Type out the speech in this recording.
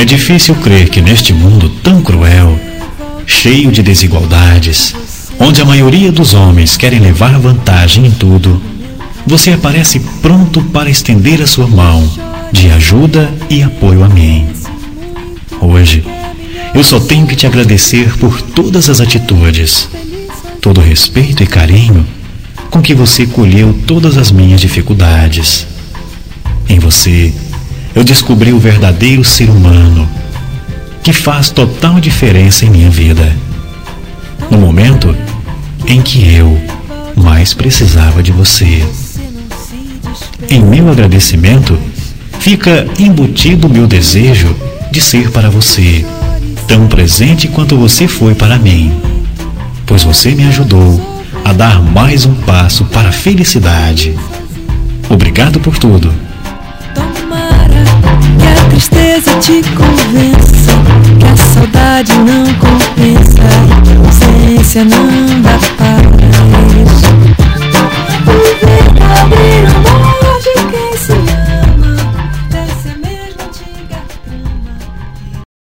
difícil crer que neste mundo tão cruel, cheio de desigualdades, onde a maioria dos homens querem levar vantagem em tudo, você aparece pronto para estender a sua mão de ajuda e apoio a mim. Hoje, eu só tenho que te agradecer por todas as atitudes, todo o respeito e carinho com que você colheu todas as minhas dificuldades. Em você, eu descobri o verdadeiro ser humano, que faz total diferença em minha vida, no momento em que eu mais precisava de você. Em meu agradecimento, fica embutido o meu desejo de ser para você tão presente quanto você foi para mim, pois você me ajudou a dar mais um passo para a felicidade. Obrigado por tudo. Tomara que a tristeza te convença, que a saudade não compensa, a ausência não dá paz.